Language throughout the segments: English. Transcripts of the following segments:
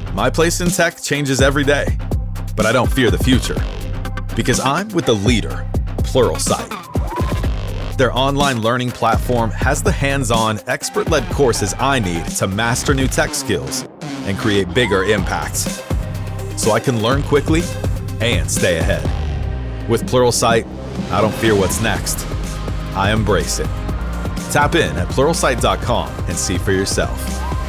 My place in tech changes every day, but I don't fear the future because I'm with the leader, Pluralsight. Their online learning platform has the hands-on, expert-led courses I need to master new tech skills and create bigger impacts, so I can learn quickly and stay ahead. With Pluralsight, I don't fear what's next. I embrace it. Tap in at Pluralsight.com and see for yourself.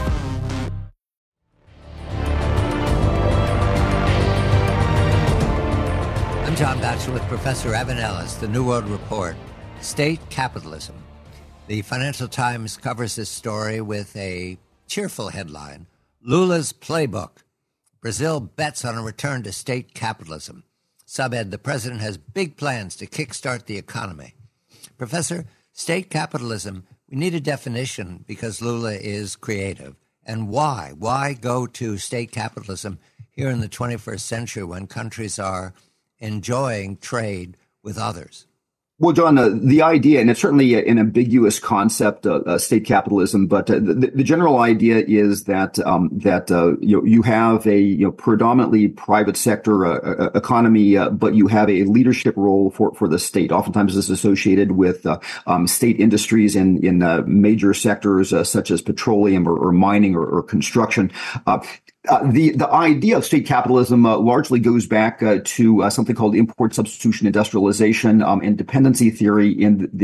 I'm John Batchelor with Professor Evan Ellis, The New World Report, State Capitalism. The Financial Times covers this story with a cheerful headline, Lula's Playbook. Brazil bets on a return to state capitalism. Subhead, the president has big plans to kickstart the economy. Professor, state capitalism, we need a definition because Lula is creative. And why? Why go to state capitalism here in the 21st century when countries are enjoying trade with others? Well, John, the idea, and it's certainly an ambiguous concept, state capitalism, but the general idea is that you have a predominantly private sector economy, but you have a leadership role for the state. Oftentimes, this is associated with state industries in major sectors such as petroleum or mining or construction. The idea of state capitalism largely goes back to something called import substitution industrialization and dependency theory in the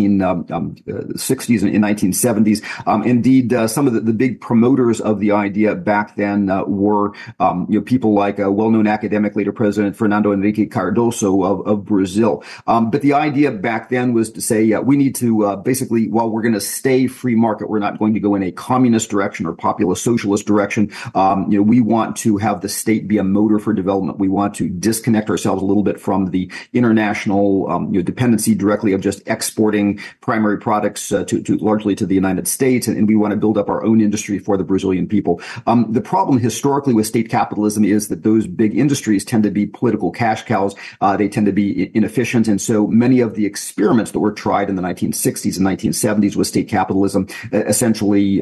1960s and 1970s. Indeed, some of the big promoters of the idea back then were people like well-known academic, later President Fernando Henrique Cardoso of Brazil. But the idea back then was to say we need to basically, while we're going to stay free market, we're not going to go in a communist direction or populist socialist direction. We want to have the state be a motor for development. We want to disconnect ourselves a little bit from the international dependency directly of just exporting primary products to largely to the United States, and we want to build up our own industry for the Brazilian people. The problem historically with state capitalism is that those big industries tend to be political cash cows. They tend to be inefficient, and so many of the experiments that were tried in the 1960s and 1970s with state capitalism essentially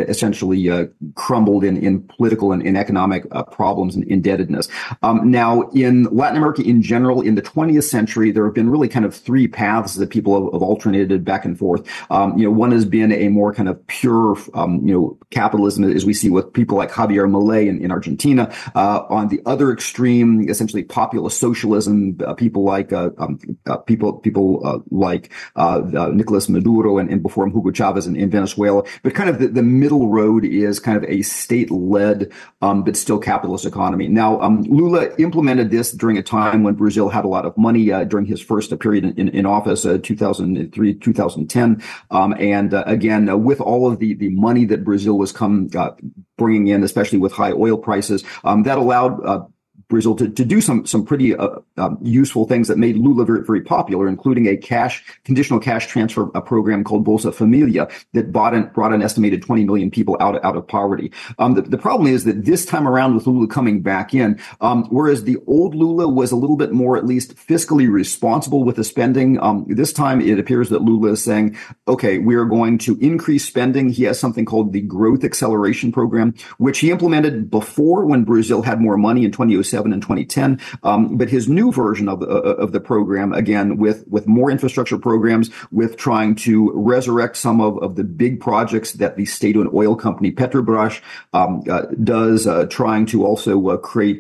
crumbled in political and in economic problems and indebtedness. Now, in Latin America in general, in the 20th century, there have been really kind of three paths that people have alternated back and forth. One has been a more kind of pure, capitalism, as we see with people like Javier Milei in Argentina. On the other extreme, essentially populist socialism, people like Nicolas Maduro and before him Hugo Chavez in Venezuela. But kind of the middle road is kind of a state-led but still capitalist economy. Now, Lula implemented this during a time when Brazil had a lot of money during his first period in office, 2003, 2010. And again, with all of the money that Brazil was bringing in, especially with high oil prices, that allowed Brazil to do some pretty useful things that made Lula very, very popular, including a conditional cash transfer program called Bolsa Familia that brought an estimated 20 million people out of poverty. The problem is that this time around with Lula coming back in, whereas the old Lula was a little bit more at least fiscally responsible with the spending, this time it appears that Lula is saying, okay, we are going to increase spending. He has something called the Growth Acceleration Program, which he implemented before when Brazil had more money in 2007 and 2010. But his new version of the program, again, with more infrastructure programs, with trying to resurrect some of the big projects that the state-owned oil company Petrobras does, trying to also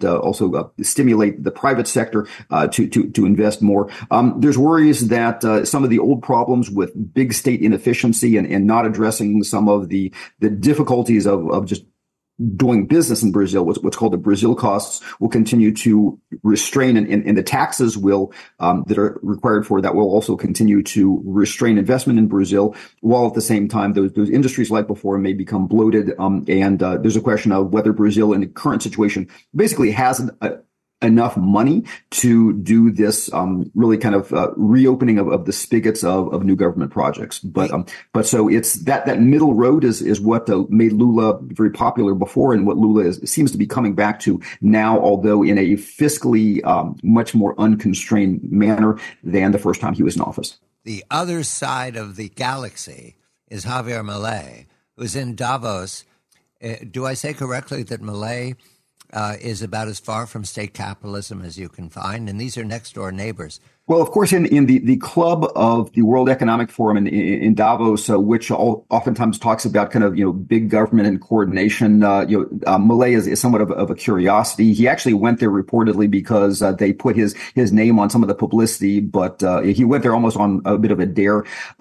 stimulate the private sector to invest more. There's worries that some of the old problems with big state inefficiency and not addressing some of the difficulties of just doing business in Brazil, what's called the Brazil costs, will continue to restrain, and the taxes that are required for that will also continue to restrain investment in Brazil, while at the same time those industries like before may become bloated. And there's a question of whether Brazil in the current situation basically has enough money to do this really kind of reopening of the spigots of new government projects. But so it's that middle road is what made Lula very popular before, and what Lula seems to be coming back to now, although in a fiscally much more unconstrained manner than the first time he was in office. The other side of the galaxy is Javier Milei, who's in Davos. Do I say correctly that Milei is about as far from state capitalism as you can find, and these are next-door neighbors. Well, of course, in the club of the World Economic Forum in Davos, which oftentimes talks about kind of, big government and coordination, Milei is somewhat of a curiosity. He actually went there reportedly because they put his name on some of the publicity, but he went there almost on a bit of a dare.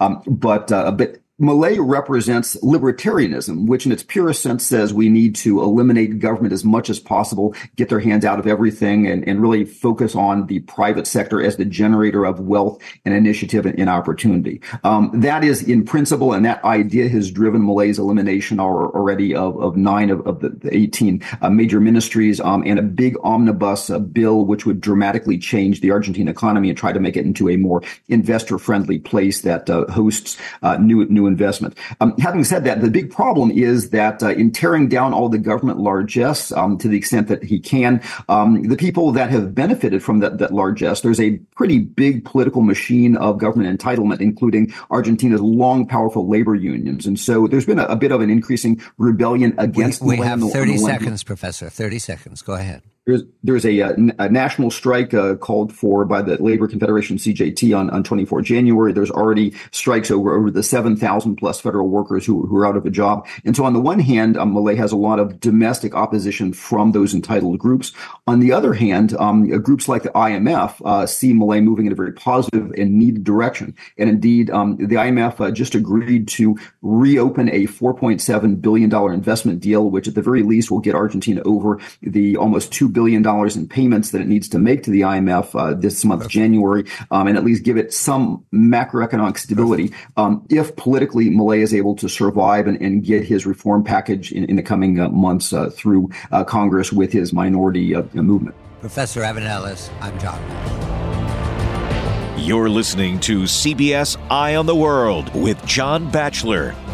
But Milei represents libertarianism, which in its purest sense says we need to eliminate government as much as possible, get their hands out of everything, and really focus on the private sector as the generator of wealth and initiative and opportunity. That is in principle, and that idea has driven Milei's elimination already of 9 of the 18 major ministries, and a big omnibus bill which would dramatically change the Argentine economy and try to make it into a more investor-friendly place that hosts new investment. Having said that, the big problem is that in tearing down all the government largesse to the extent that he can, the people that have benefited from that largesse, there's a pretty big political machine of government entitlement, including Argentina's long, powerful labor unions. And so there's been a bit of an increasing rebellion against We have 30 seconds, Professor. 30 seconds. Go ahead. There's a national strike called for by the Labor Confederation CJT on 24 January. There's already strikes over the 7,000 plus federal workers who are out of a job. And so on the one hand, Milei has a lot of domestic opposition from those entitled groups. On the other hand, groups like the IMF see Milei moving in a very positive and needed direction. And indeed, the IMF just agreed to reopen a $4.7 billion investment deal, which at the very least will get Argentina over the almost $2 billion in payments that it needs to make to the IMF this month, January, and at least give it some macroeconomic stability if politically Milei is able to survive and get his reform package in the coming months through Congress with his minority movement. Professor Evan Ellis, I'm John. You're listening to CBS Eye on the World with John Batchelor.